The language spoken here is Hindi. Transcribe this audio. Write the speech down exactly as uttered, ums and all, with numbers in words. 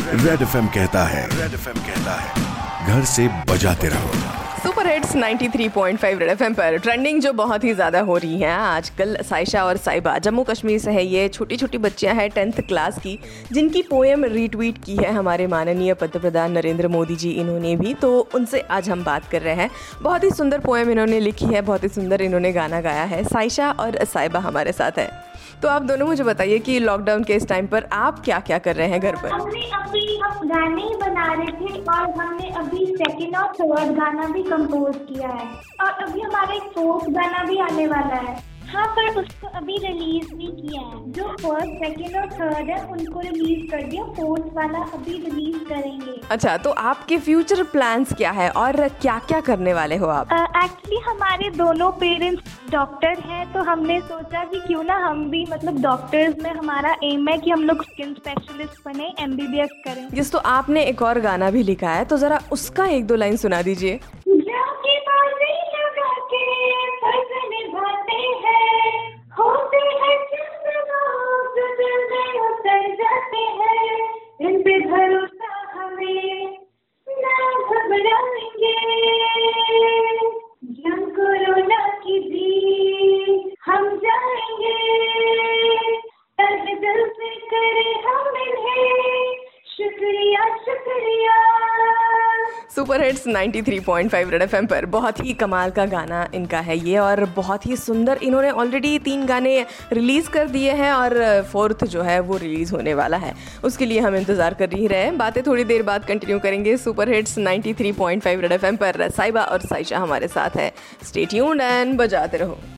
रेड एफ एम कहता है रेड एफ एम कहता है घर से बजाते रहो। सुपर हिट्स तिरानवे पॉइंट फाइव रेड एफएम पर ट्रेंडिंग जो बहुत ही ज़्यादा हो रही है आजकल, साइशा और साइबा जम्मू कश्मीर से है। ये छोटी छोटी बच्चियां हैं टेंथ क्लास की, जिनकी पोएम रीट्वीट की है हमारे माननीय पंत प्रधान नरेंद्र मोदी जी। इन्होंने भी, तो उनसे आज हम बात कर रहे हैं। बहुत ही सुंदर पोएम इन्होंने लिखी है, बहुत ही सुंदर इन्होंने गाना गाया है। साइशा और साइबा हमारे साथ है। तो आप दोनों मुझे बताइए कि लॉकडाउन के इस टाइम पर आप क्या क्या कर रहे हैं घर पर? हमने अभी हम गाने ही बना रहे थे और हमने अभी सेकंड और थर्ड गाना भी कंपोज किया है और अभी हमारा एक फोर्थ गाना भी आने वाला है। हाँ, पर उसको अभी रिलीज नहीं किया है। जो फर्स्ट सेकंड और थर्ड है उनको रिलीज कर दिया, फोर्थ वाला अभी रिलीज करेंगे। अच्छा, तो आपके फ्यूचर प्लान्स क्या है और क्या क्या करने वाले हो आप? एक्चुअली uh, हमारे दोनों पेरेंट्स डॉक्टर हैं, तो हमने सोचा कि क्यों ना हम भी, मतलब डॉक्टर्स में हमारा एम है कि हम लोग स्किन स्पेशलिस्ट बने, एम बी बी एस करें। जिस तो आपने एक और गाना भी लिखा है, तो जरा उसका एक दो लाइन सुना दीजिए। इन पे भरोसा हमें ना घबराएंगे, जंग कोरोना की भी हम जाएंगे, तहे दिल से करे हम इन्हें शुक्रिया शुक्रिया। सुपर हिट्स तिरानवे पॉइंट फाइव रेड एफएम पर बहुत ही कमाल का गाना इनका है ये, और बहुत ही सुंदर। इन्होंने ऑलरेडी तीन गाने रिलीज कर दिए हैं और फोर्थ जो है वो रिलीज होने वाला है। उसके लिए हम इंतजार कर ही रहे हैं। बातें थोड़ी देर बाद कंटिन्यू करेंगे। सुपर हिट्स तिरानवे पॉइंट फाइव रेड एफएम पर साइबा और साइशा हमारे साथ है। स्टे ट्यून्ड एंड बजाते रहो।